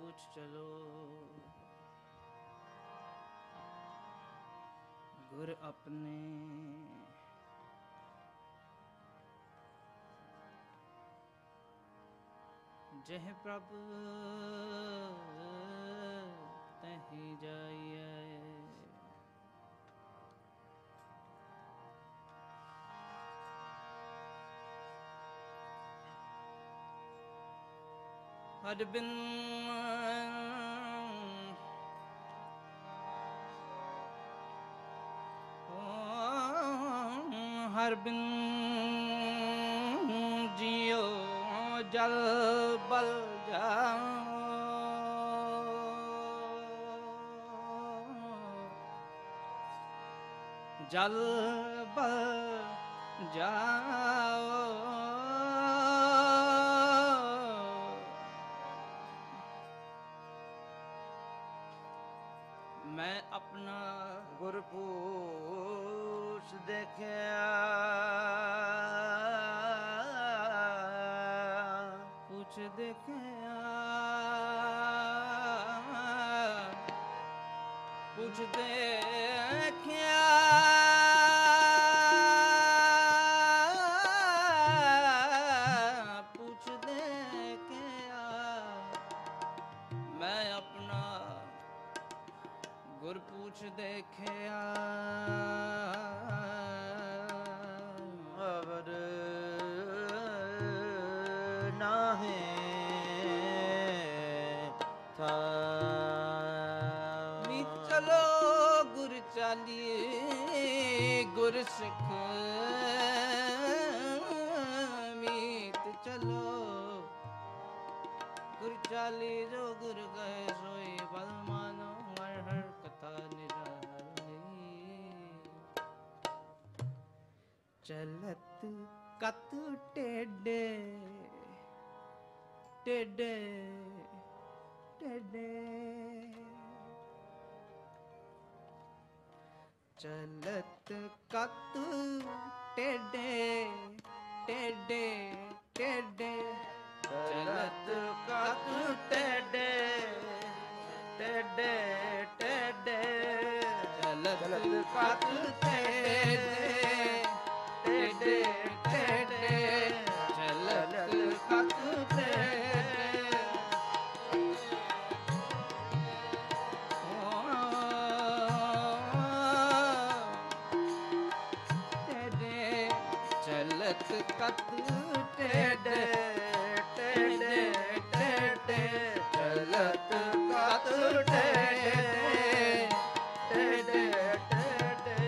पूछ चलो गुर अपने जह प्रभ तहि जाइए। हर बिन हर बिन जियो जल बल जाओ। जल बल जाओ मैं अपना ਗੁਰਪੂਛ ਦੇਖਿਆ पूछ देखिया पूछ देखिया पूछ देखिया मैं अपना गुर पूछ देखिया ਅਵਰ ਨਾਹੇ ਥਾ ਨੀ ਚਲੋ ਗੁਰ ਚਾਲੀਏ ਗੁਰ ਸਿੱਖ ਮੀਤ ਚਲੋ ਗੁਰ ਚਾਲੀ ਜੋ ਗੁਰ ਕਹੇ ਸੋਈ ਬਲ ਮਾਨੋ ਹਰ ਹਰ ਕਥਾ ਨਿਰਾਲੀ। ਚਲਤ ਕਤ ਟੇਡੇ ਟੇਡੇ ਟੇਡੇ ਚਲਤ ਕਤ ਟੇਡੇ ਟੇਡੇ ਟੇਡੇ ਚਲਤ ਕਤ ਟੇਡੇ ਟੇਡੇ ਟੇਡੇ ਚਲਤ ਕਤ ਟੇਡੇ ਟੇਡੇ ਟੇਡੇ ਚਲਤ ਕਤ ਟੇਡੇ ਚਲਤ ਕਤ ਟੇਡੇ ਟੇਡੇ ਟੇਡੇ ਚਲਤ ਕਤ ਟੇਡੇ ਟੇਡੇ ਟੇਡੇ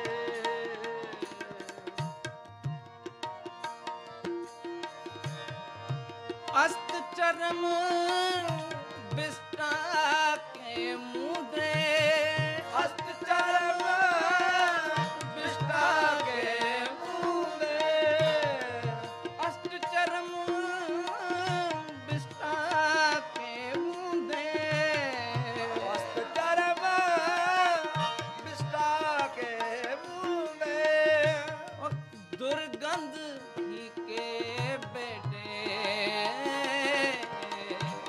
ਅਸਤ ਚਰਮ ਬਿਸਟਾ ਕੇ ਮੁਦੇ ਅਸਤ ਚਰਮ ਬਿਸਟਾ ਕੇ ਮੁਦੇ ਅਸਤ ਚਰਮ ਬਿਸਟਾ ਕੇ ਮੁਦੇ ਅਸਤ ਚਰਮ ਬਿਸਟਾ ਕੇ ਮੂੰਦੇ ਦੁਰਗੰਧ ਹੀ ਕੇ ਬੇਟੇ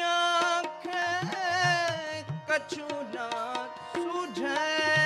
आँखें कछु ना सूझे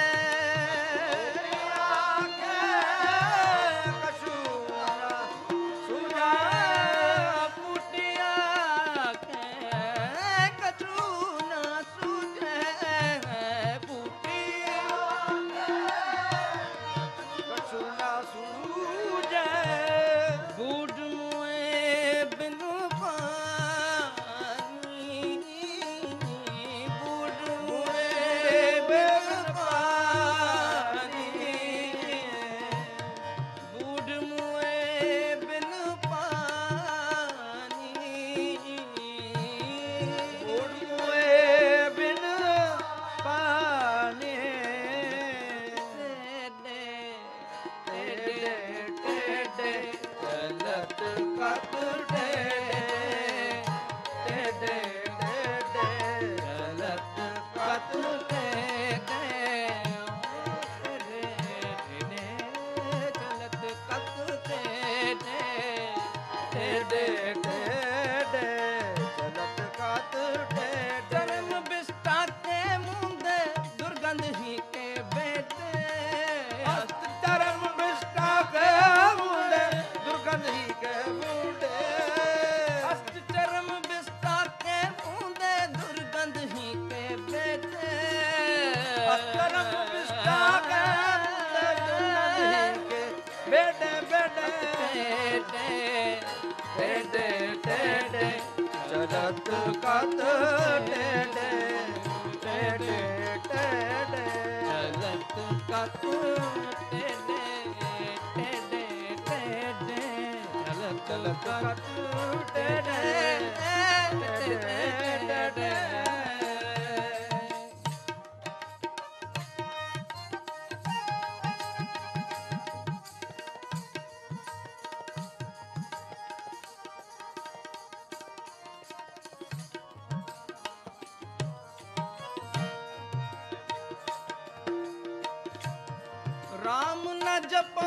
राम न जपो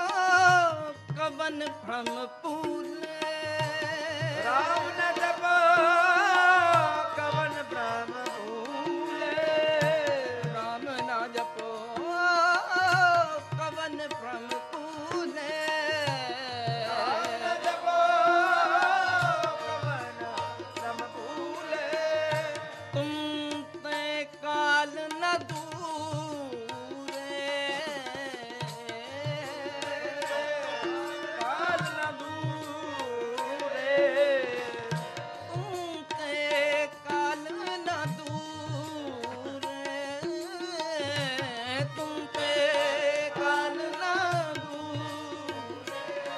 कवन भ्रम पूले राम न जपो कवन भ्रम भूले राम न जपो कवन भ्रम पूले राम न जपो कवन भ्रम भूले तुम ते काल न दूरे काल न दूरे तुम ते काल न दूरे तुम पे काल न दूरे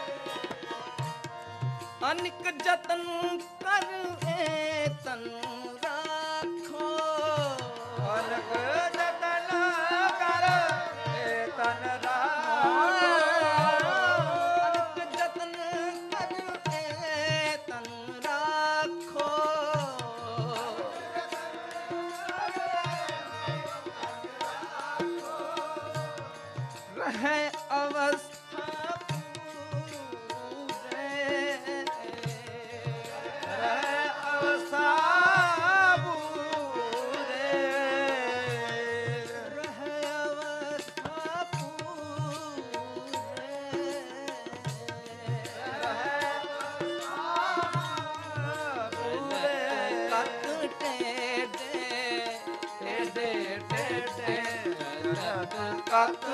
अनिक जतन कर तन राखो अनक जतन कर तन राखो अनिक जतन कर तन राखो रहे अवस्था पूरे अवस्था पूरे रहे अवस्था पूरे कत टेढ़े टेढ़े कत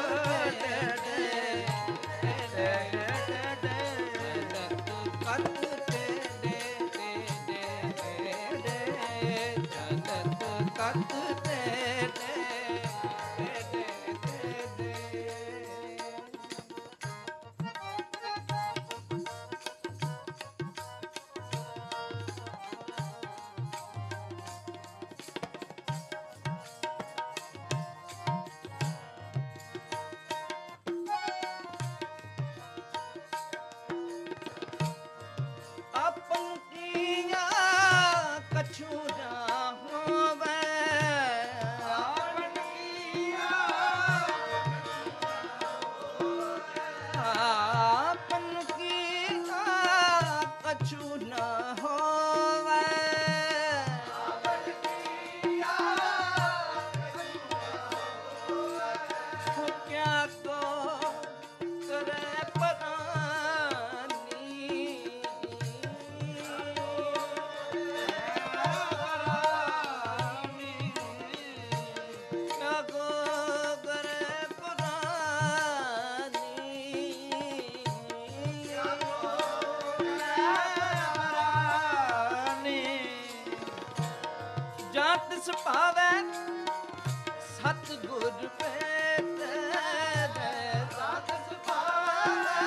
ਜਾਂ ਤਿਸ ਭਾਵੈ ਸਤਿਗੁਰ ਭੇਟੈ ਜਾਂ ਤਿਸ ਭਾਵੈ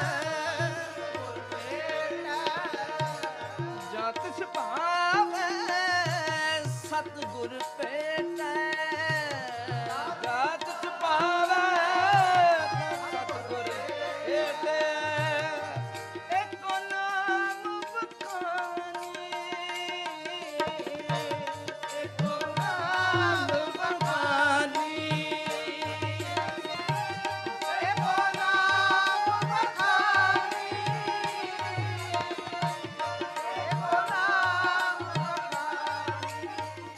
ਜਾਂ ਤਿਸ ਭਾਵੈ ਸਤਿਗੁਰ ਭੇਟੈ ਜਾਂ ਤਿਸ ਭਾਵੈ ਸਤਿਗੁਰ ਭੇਟੈ ਏਕੋ ਨਾਮ ਬਖਾਨੀ ਏਕੋ ਨਾਮ ਬਖਾਨੀ ਏਕੋ ਨਾਮ ਬਖਾਨੀ ਏਕੋ ਨਾਮ ਬਖਾਨੀ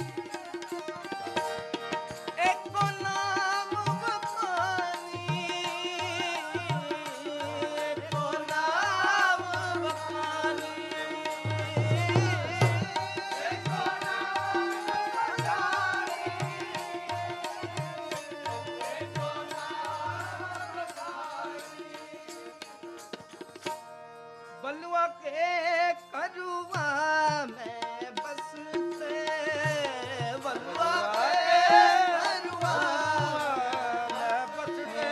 ਏਕੋ ਨਾਮ ਬਖਾਨੀ ਏਕੋ ਨਾਮ ਬਖਾਨੀ ਏਕੋ बलुआ के करुआ में बसते बलुआ के करुआ में बसते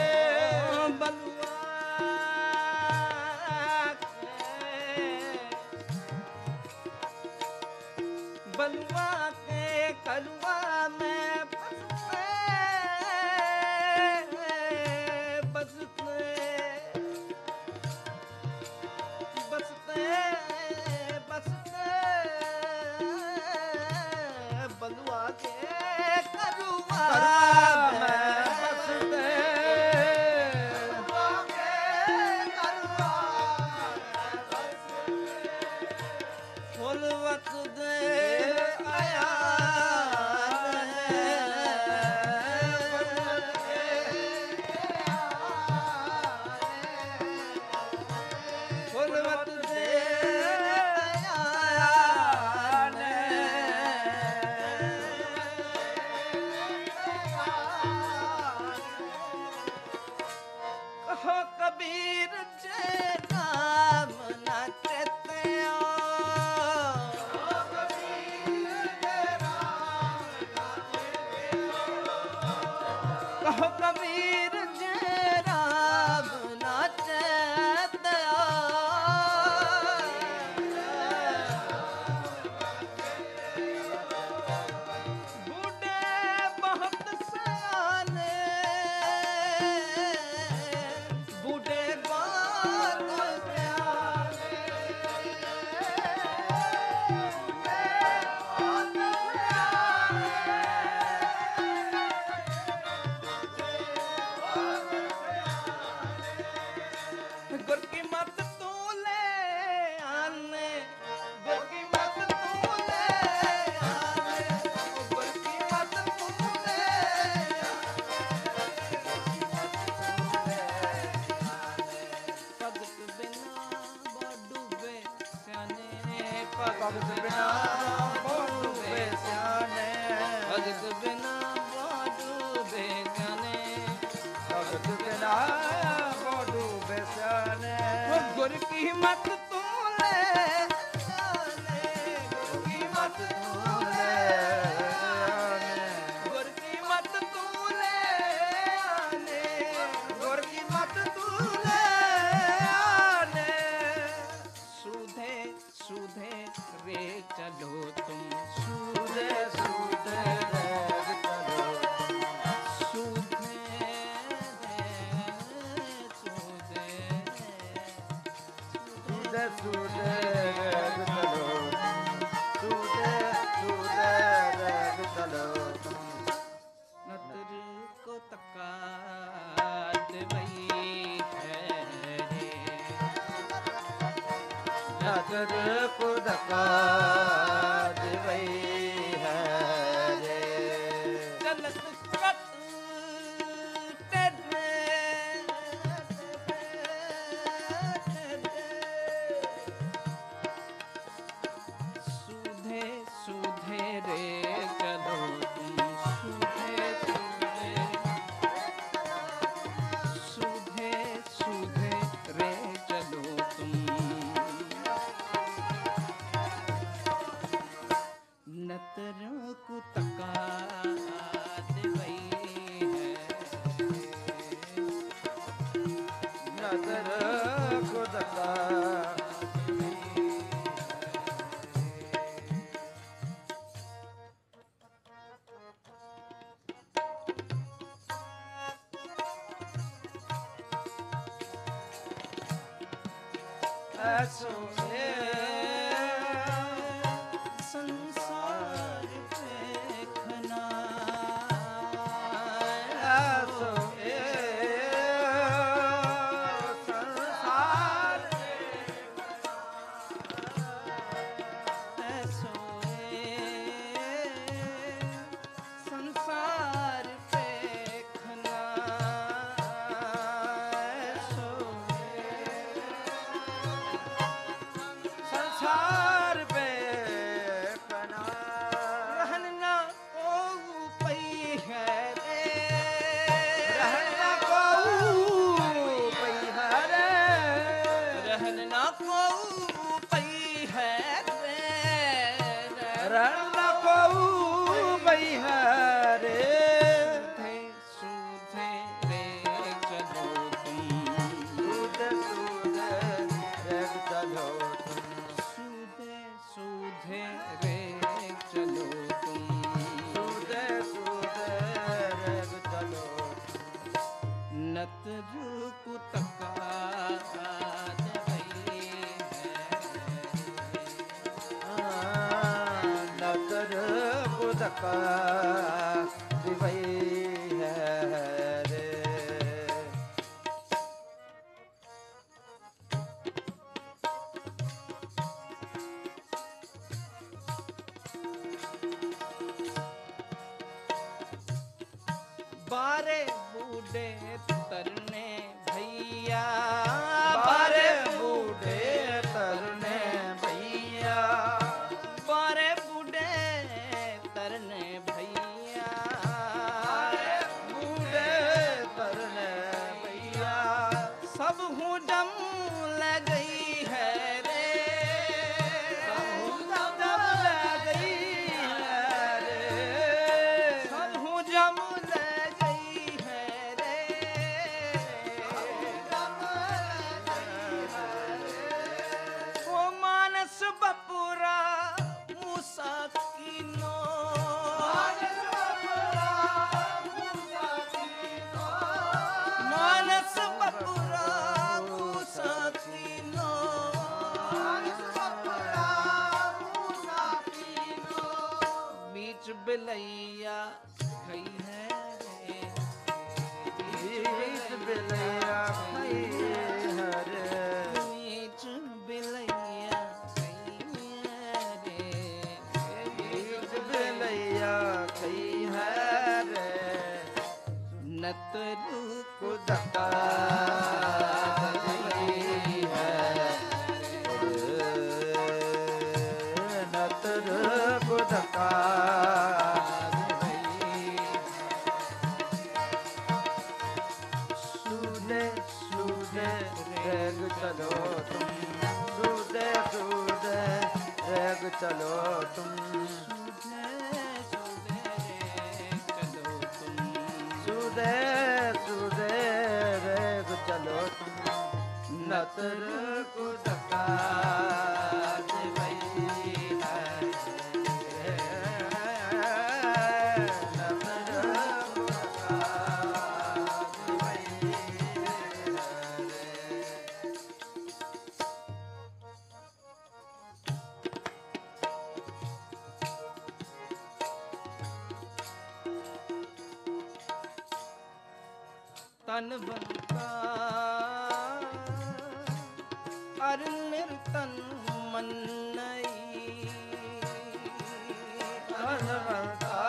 बलुआ के करुआ में बसते बसते बसते बलुआ के करुआ में बसते बलुआ के करुआ में बसते फुलवत दे आया फुलवत दे कहो कबीर जे नाम न चेत्या कहो कबीर जे राम न चेत्या बूढ़े बहुत सयाने बूढ़े बहुत सयाने गुर की मत तू ले आने गुर की मत तू ले आने गुर की मत तू ले भगत बिना बो डूबे सियाने भगत बिना बो डूबे सियाने भगत बिना बो डूबे सियाने भगत बिना बो डूबे सियाने गुर की मत तू ले आने गुर की मत तू ले आने गुर की मत तू ले आने गुर की मत तू ले आने सूधे सूधे रे चलो तुम सूधे सूधे रे चलो सूधे रे सूधे सूदे रग चलो सूदे रग चलो नतर को तका देवई है रे नजर को धक्का देवई है रे चलत कत तेरे सूधे सूधे रे चलो तुम सूधे सूधे सूधे सूधे रे चलो तुम नतरों को तका देवई है नजर खुद का ऐसो संसार देखना ऐसो संसार ऐसो संसार देखना ऐसो संसार पे कना रहना को पई है रे रहना को पई हरे रहना को पई है रे रहना को पई हरे सूधे रे चलो तुम सूद सूद रग चलो तुम सूधे सूधे रे चलो तुम सूद सूद रग चलो नत रूप तका देवई है नतर खुद का दिवई है रे बारे बूढ़े तरने भैया बारे बूढ़े तरने भैया बारे बूढ़े तरने भैया बूढ़े तरने भैया सब हूँ डम लग गई है रे सब लग गई है रे सब हूँ जम लग गई है रे ओ मानस बपुरा मूसा कीनो मानस बपुरा मूसा कीनो बीच बिलैया गई है रे बीच बिलैया खई हरे बीच बिलैया गई है रे बीच बिलैया खई है रे नतरू खुद का दिवई है नतर खुद का सूदे सूदे रेग चलो तुम सूदे सूदे रेग चलो तुम सूदे सूदे रेग चलो तुम नतर खुद का दिवई है नतर खुद का दिवई है तन बनता अर निर्तन मन नहीं तन बनता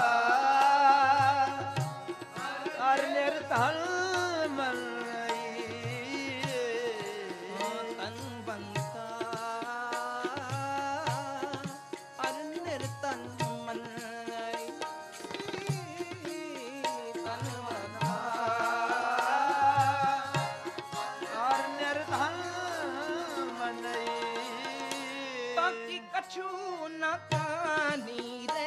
और निर्धन मन तन बनता अर निर्तन मन नहीं तन बनता और निर्धन मन ताकि कछु न कानी रे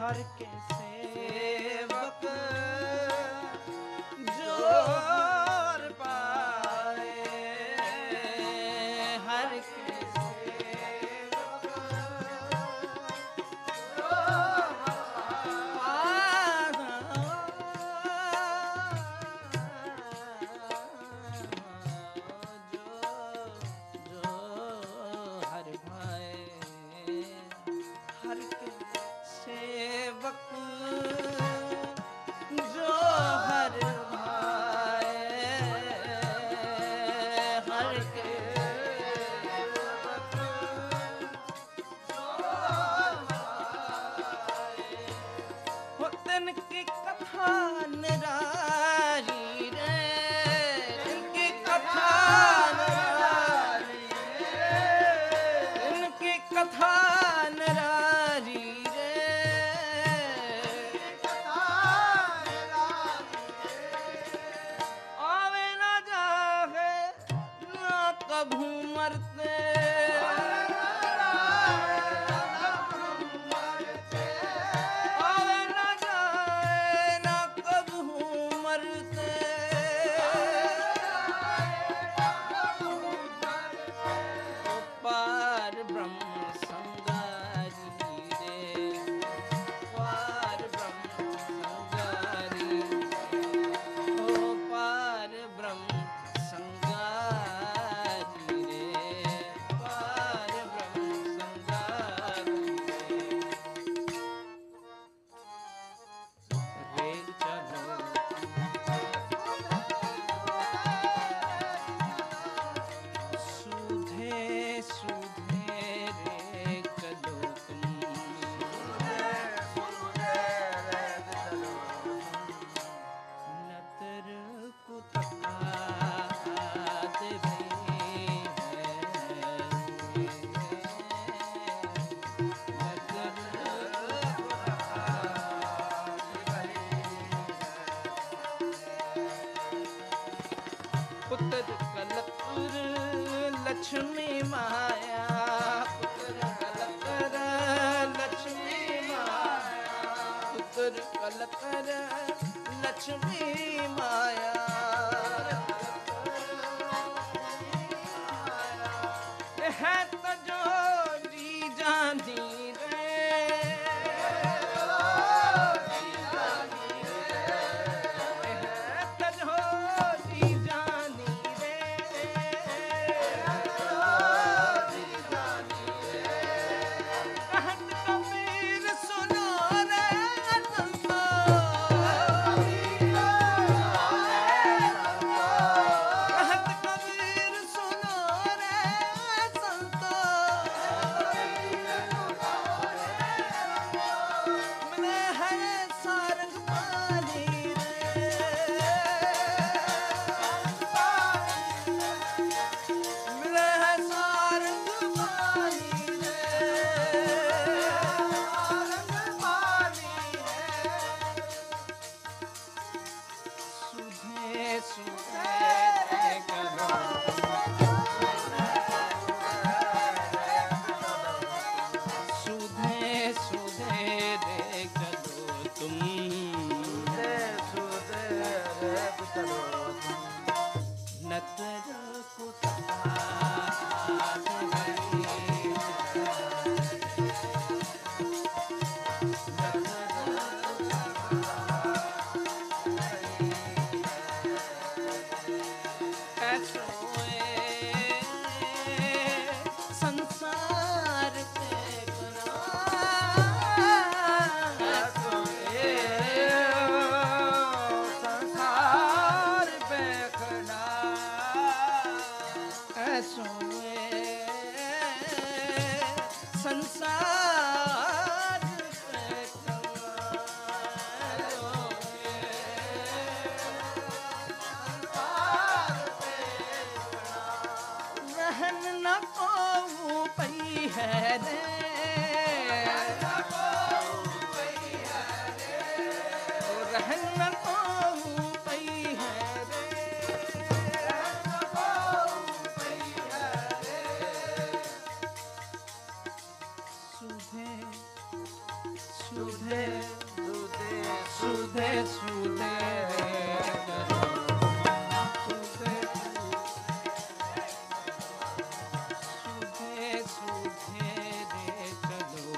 हर के सेवक जो हर पाए, हर के सेवक जो हर भाए, हर के सेवक जो हर भाए, हर के सेवक जो भाए। हो तिनकी कथा निराली रे, तिनकी कथा निराली रे, तिनकी कथा निराली रे, आवे ना जागे ना कभू मरते, आवे ना जाए ना कभू मरते, पार ब्रह्म संगारी रे, पार ब्रह्म संगारी, ओ पार ब्रह्म संगारी रे, पार ब्रह्म संगारी रे। रे चलो सुधे सुधे रे चलो तुम, नतर कुतकात भई है, नतर पुत्र कलपुर लक्ष्मी माया, पुत्र कलकर लक्ष्मी माया, पुत्र कलकर लक्ष्मी माया, है तो जो जी जानी रे, सुनो रे सुधे सुधे सुधे सुधे सुधे रे चलो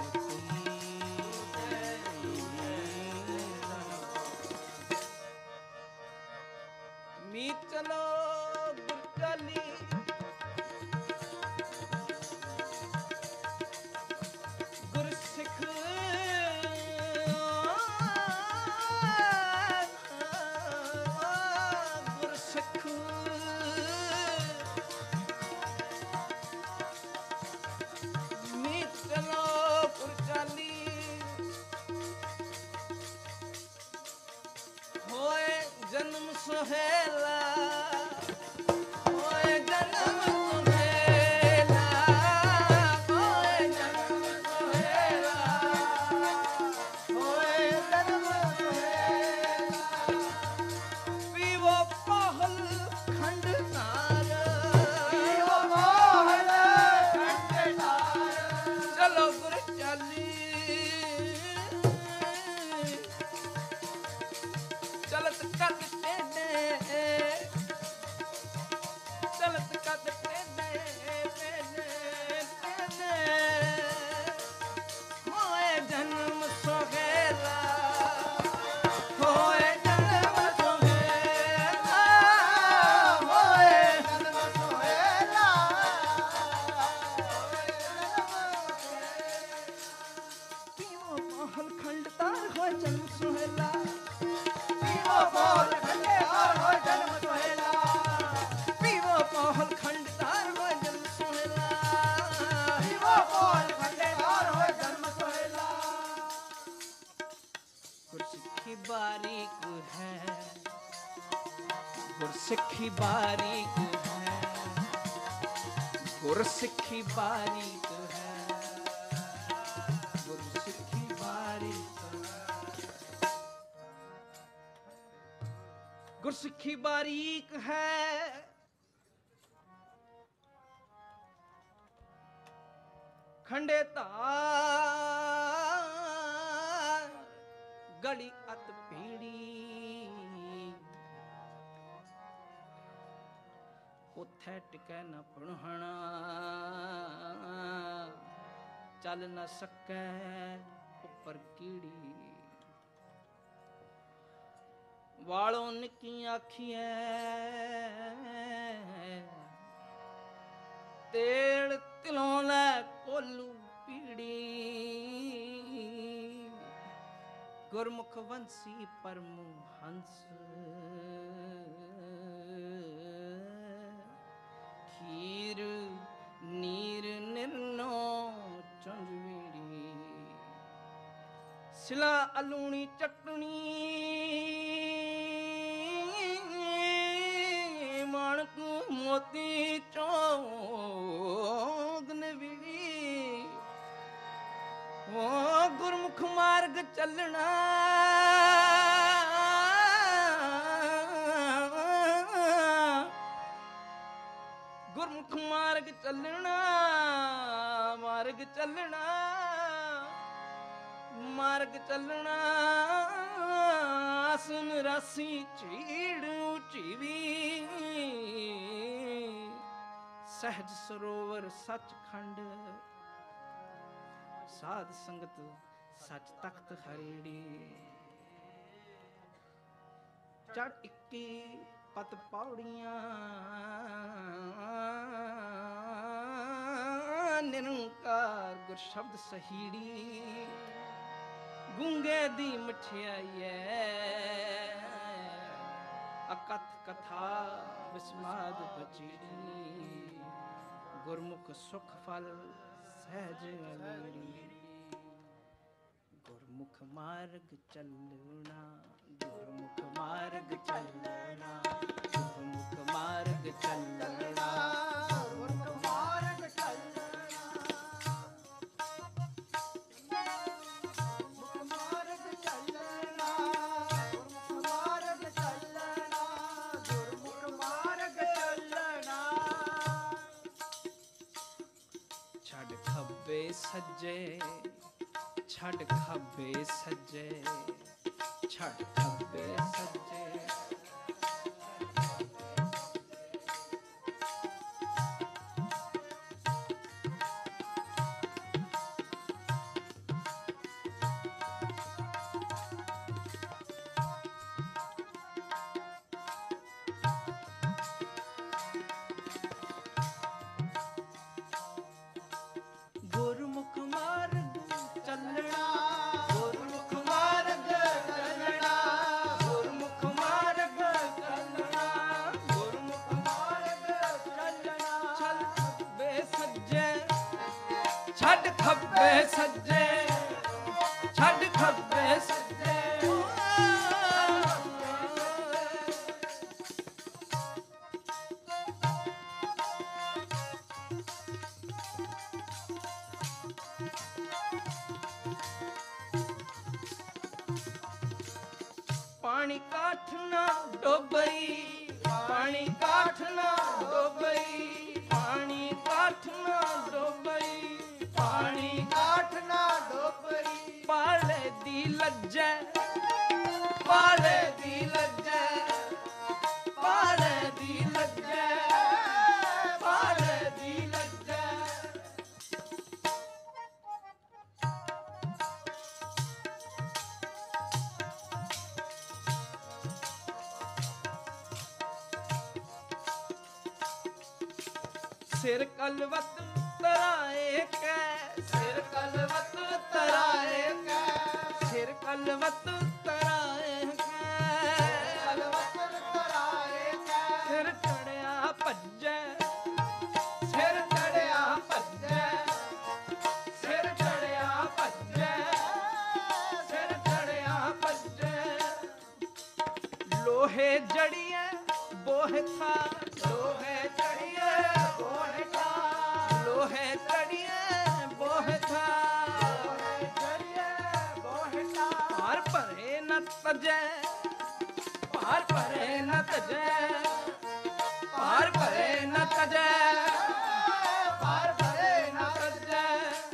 तुम मीत चलो गुरचाली गुरसिख गुरसिख मीत चलो गुरचाली होए जन्म सुहेला होए जन्म सुहेला होए जन्म सुहेला होए जन्म सुहेला पीवो पाहल खंड नार पीवो पाहल खंड नार चलो गुर चाली चलत कद टेढ़े चलत कद टेढ़े टेढ़े टेढ़े होए जन्म सोहेला होए जन्म सोहेला होए जन्म सोहेला पीवो महल खंड तार होए जन्म सोहेला पीवो महल खंड तार होए जन्म सोहेला पीवो महल खंड तार होए जन्म सोहेला पीवो महल खंड तार होए जन्म सोहेला गुरसिखी बारीक है गुरसिखी बारीक है गुरसिखी बारीक है गुरसिखी बारीक है गुरसिखी बारीक है खंडे तार गली अत पीड़ी उथे टिकै न पुणहना चल न सकै ऊपर कीड़ी वालों निकी आखियां तेड़ तिलों लै कोलू पीड़ी गुरमुख वंशी परमु हंस खीर नीर निर्नो चंजवीड़ी सिला अलूणी चटनी माणक मोती चौद नवीड़ी ओ गुरमुख मार्ग चलना गुरमुख मार्ग चलना मार्ग चलना मार्ग चलना सुन रासी चीड़ चीवी सहज सरोवर सचखंड साध संगत सच तख्त हरेड़ी चढ़ 21 पत पौड़ियां निरंकार गुर शब्द सहीड़ी गूंगे दी मठियाई अकथ कथा विस्माद बचीड़ी गुरमुख सुख फल सहज अलीड़ी गुरमुख मार्ग चलना गुरमुख मार्ग चलना गुरमुख मार्ग चलना गुरमुख मार्ग चलना सज्जे छड़ खब्बे सज्जे छड़ खब्बे सज्जे गुरमुख मार्ग चलना गुरमुख मार्ग चलना गुरमुख मार्ग चलना गुरमुख मार्ग चलना छल खब्बे सज्जे छड़ खब्बे सज्जे छड़ खब्बे सज्जे पानी काठ ना डोबई पानी काठ ना डोबई पानी काठ ना डोबई पानी काठ ना डोबई पाले दी लज्जै पाले दी लज्जै पाले दी लज्जै पाले दी लज्जै सिर कलवत तराए कै सिर कलवत तराए कै सिर कलवत तराए कै कलवत तराए कै सिर चढ़िया भज्जै सिर चढ़िया भज्जै सिर चढ़िया भज्जै सिर चढ़िया भज्जै लोहे जड़िए बोह था लोहे जड़िए बोह था लोहे जड़िए बोह था लोहे जड़िए बोह था पार परे न तजै पार परे न तजै पार परे न तजै पार परे न तजै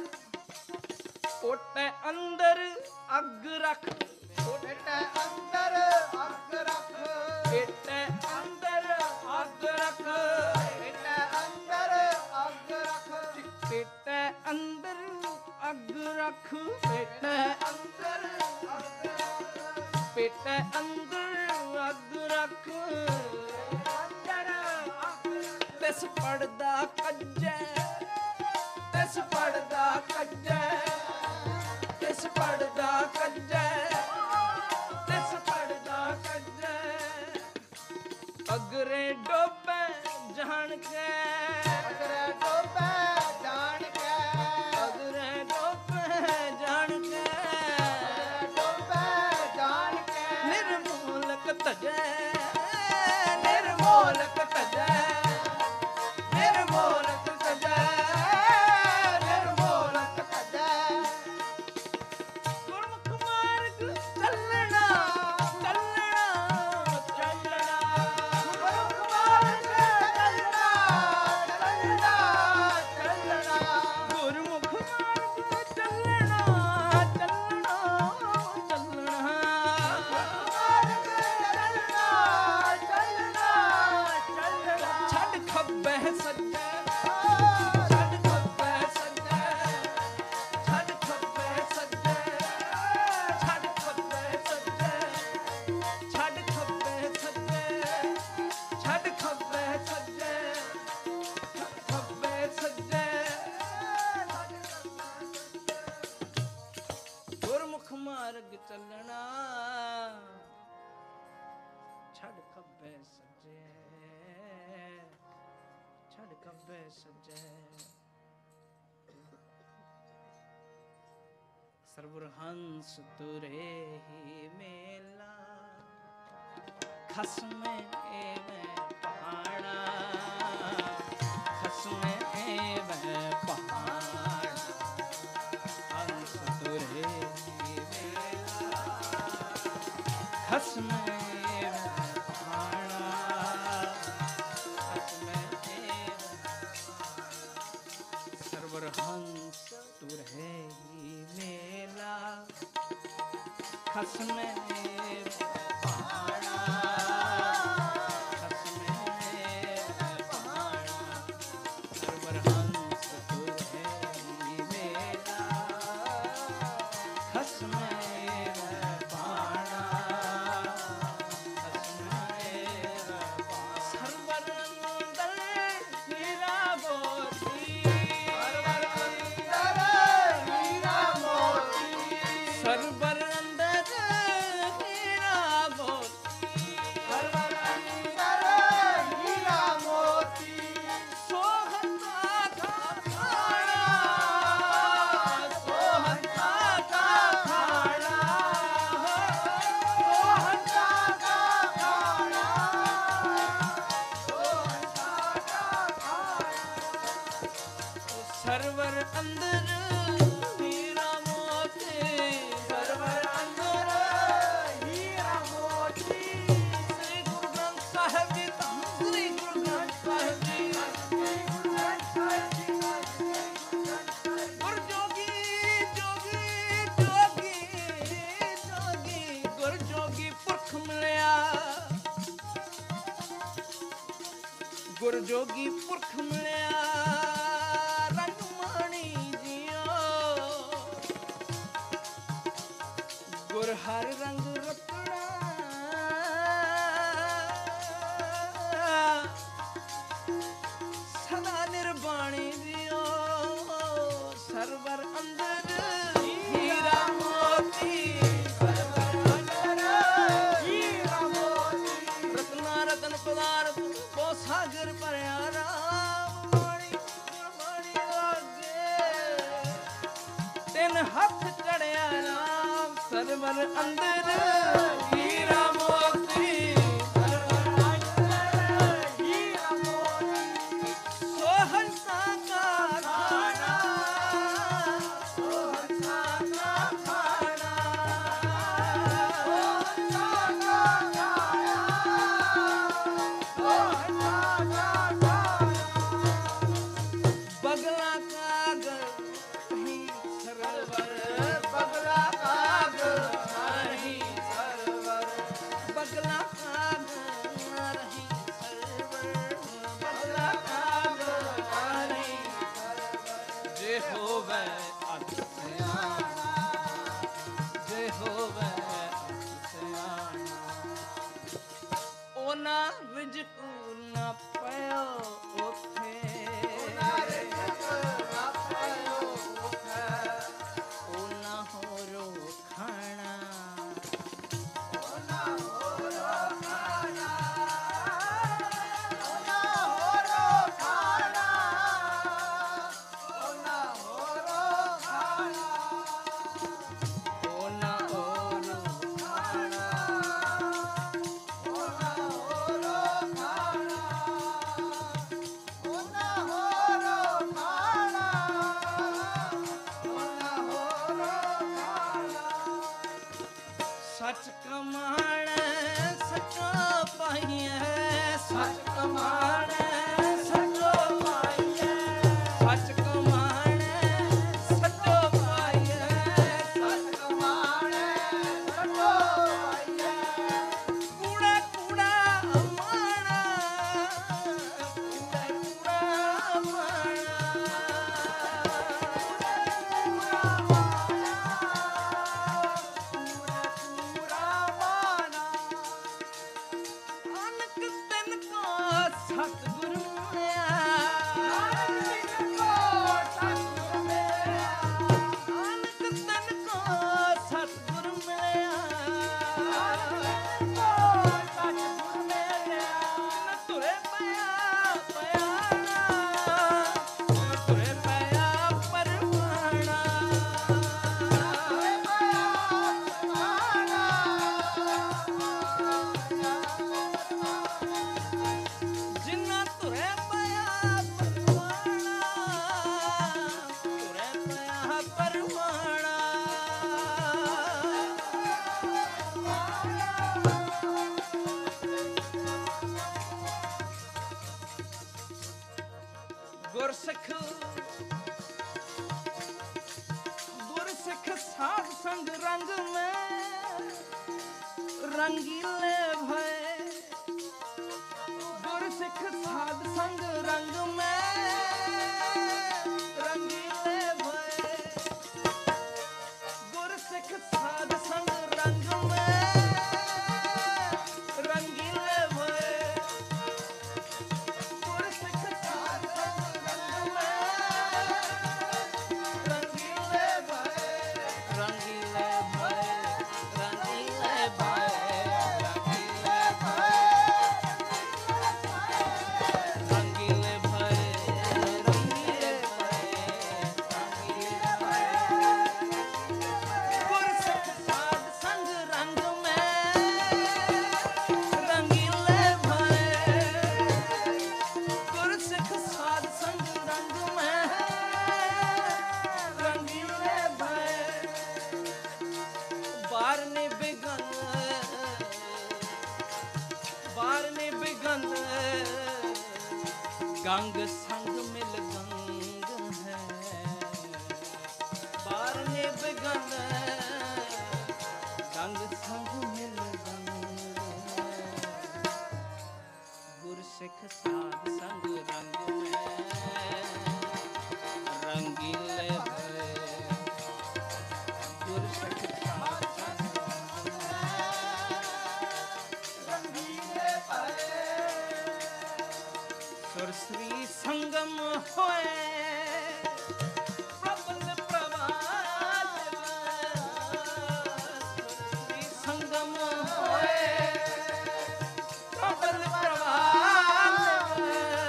ओटे अंदर अग रख ओटे अंदर अग रख बेटे अंदर अग रख बेटे अंदर अग रख बेटे अंदर अग रख बेटे अंदर अग रख बेटे अंदर अग रख अंदर तिस पड़दा कज्जै तिस पड़दा कज्जै तिस पड़दा कज्जै तिस पड़दा कज्जै अगरे डोबे जान के अगरे डोबे जान के अगरे डोबे जान के अगरे डोबे जान के निर्मूलक तजै निर्मूलक तजै निर्मूलक तजै निर्मूलक तजै गुरमुख मार्ग चलना चलना चलना गुरमुख मार्ग चलना चलना चलना गुरमुख मार्ग चलना चलना चलना मार्ग चलना चलना चलना छड़ खब्बे सज्जै छड़ खब्बे सज्जै छड़ खब्बे सज्जै छड़ खब्बे सज्जै छड़ खब्बे सज्जै छड़ खब्बे सज्जै छड़ खब्बे सज्जै गुरमुख मार्ग चलना छड़ खब्बे सज्जै छड़ खब्बे सज्जै सरवर हंस तुरे ही मेला खसमे एवं पहाड़ा खसमे एवं पहाड़ा हंस तुरे ही मेला खसमे एवं पहाड़ा खसमे एवं सरवर हंस तुरे ही मेला खसमे पाणा खसमे पाणा सरवर हंस तुरे मेला खसमे पाणा खसमे सरवर अंदर हीरा मोती सरवर अंदर हीरा मोती सरवर अंदर हीरा मोती सरवर अंदर हीरा मोती सोहता का खाना सोहता का खाना सोहता का खाना सरवर अंदर हीरा मोती सरवर अंदर हीरा मोती श्री गुरु ग्रंथ साहिब जी श्री गुरु ग्रंथ साहिब जी गुरु जोगी जोगी जोगी जोगी गुरु जोगी पुरख मिलिया गुरु जोगी पुरख मिलिया रंग माणी जियो गुर हर रंग रतना सदा निर्वाणी जियो सरवर अंदर हीरा मोती सरवर अंदर हीरा मोती रत्ना रतन पदार्थ वो सागर भरिया राम वाणी गुरबाणी लागे तिन हथ चढ़िया राम सरवर अंदर हीरा मोती सरवर अंदर हीरा मोती सोहंता का खाना सोहंता का खाना सोहंता का खाना बगला कागर नहीं सरवर बगला कागर नहीं सरवर बगला कागर नहीं सरवर बगला कागर नहीं सरवर जे होवे अत सियाना जे होवे अत सियाना ओना रिजक ना पायो ओथे ओना रिजक ना पायो ओथे ओना होरो खाना ओना होरो खाना ओना होरो खाना ओना होरो खाना ओना होरो खाना सच कमाण सचो पाइए सच कमाण सचो पाइए सच कमाण सचो पाइए सच कमाण सचो पाइए कूड़ा कूड़ा माणा कूड़ा कूड़ा माणा सतगुरु रंगीले भय गुर सिख साध संग रंग में रंगीले भय गुर सिख साध संग रंग में रंगीले भय गुर सिख साध संग रंग में रंगीले भय रंगीले भय रंगीले भय रंगीले भय रंगीले भय गुर सिख साध संग रंग में रंगीले भय गुर सिख साध संग रंग में रंगीले भय बारने बिगन गंग संग मिल गंग है बारने बिगन गंग संग मिल गंग है गुर सिख साध संग रंग में रंगीले भय गुर सिख साध संग रंगीले भय सुर श्री संगम होए प्रबल प्रभात श्री संगम होए प्रबल प्रभात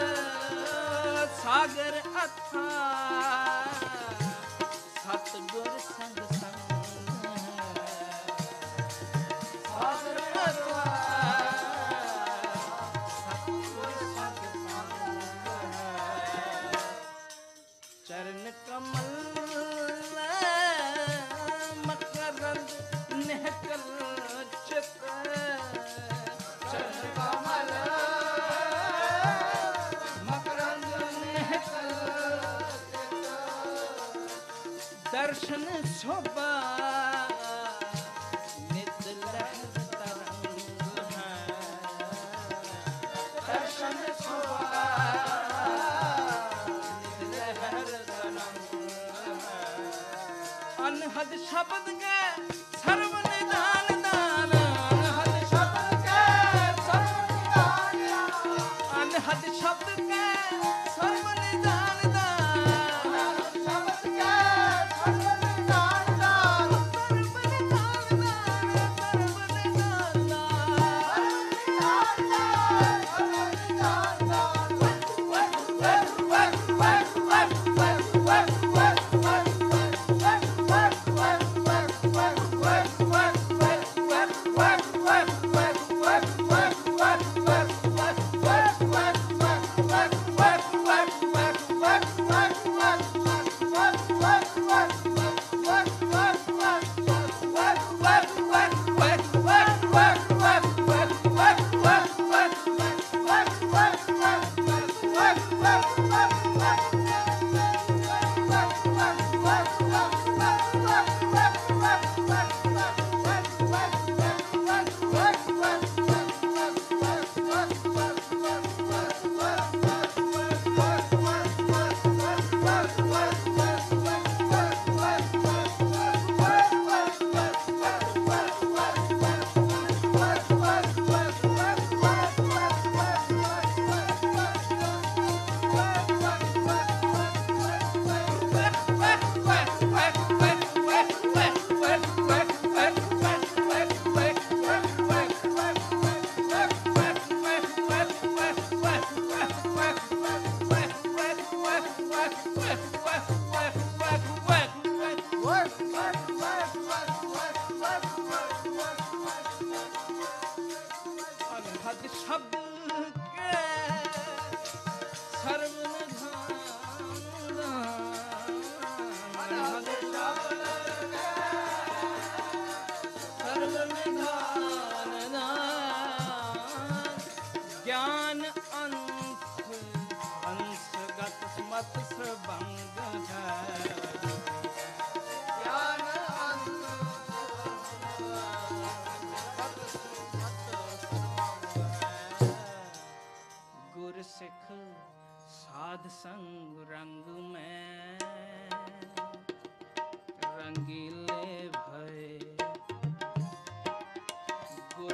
सागर अथा सतगुर संग संग सागर अथा सतगुर संग चरण कमल मकरंद निहकल चित चरण कमल मकरंद निहकल चित दर्शन शोभा नित लहर तरंग है दर्शन शोभा अनहद शब्द के सर्व निदान दान अनहद शब्द के सर्व निदान अनहद शब्द के सर्व निदान दान अनहद शब्द के सर्व निदान दान सर्व निदान दान सर्व निदान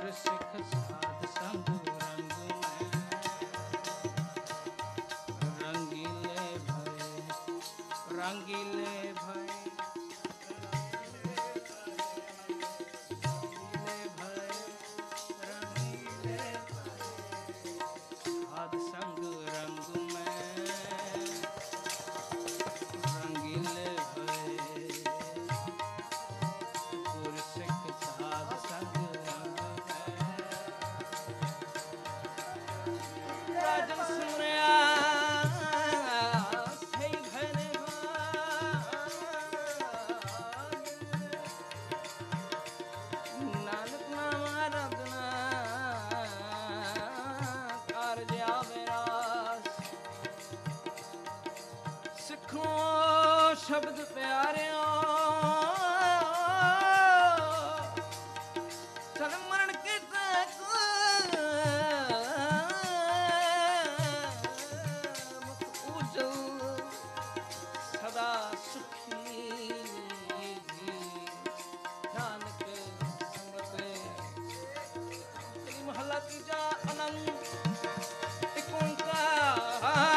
ਗੁਰ ਸਿੱਖ ਸਾਧ ਸੰਗ ਰੰਗ ਮੈਂ ਰੰਗੀਲੇ ਭਏ ਰੰਗੀਲੇ ਭਏ ਸ਼ਬਦ ਪਿਆਰਿਓ ਜਨਮ ਮਰਨ ਕੀ ਤੱਕ ਮੁਖ ਉਜਲ ਸਦਾ ਸੁਖੀ ਨਾਨਕ ਸਮਤੇ ਤੇਰੀ ਮਹੱਲਾ ਤੀਜਾ ਆਨੰਦ ਇੱਕ ਓੰਕਾਰ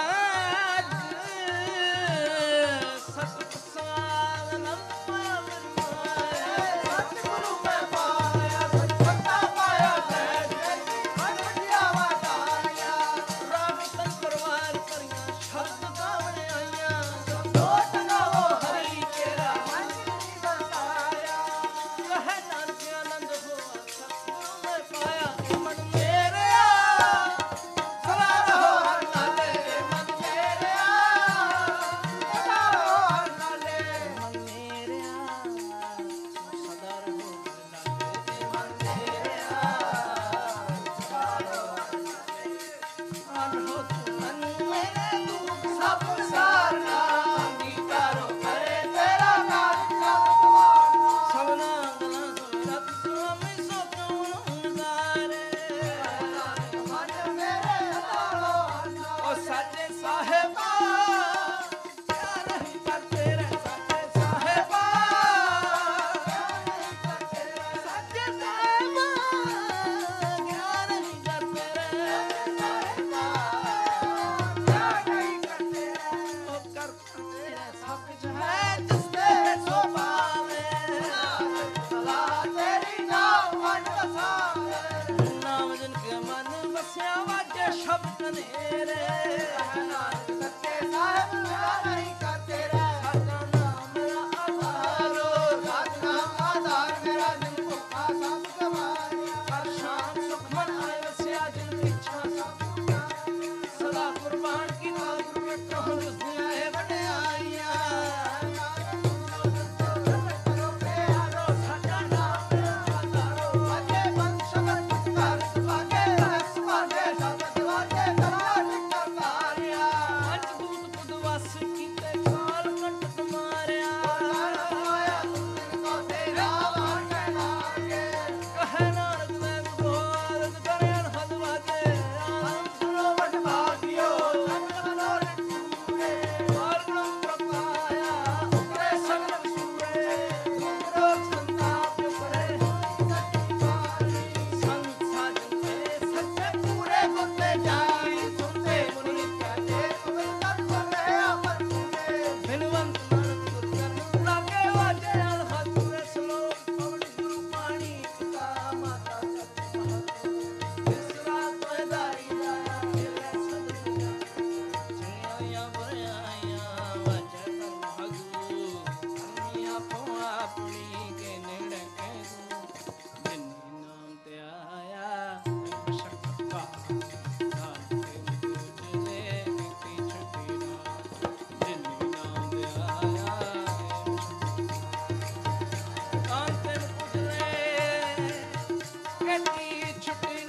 ਛੁੱਟੀ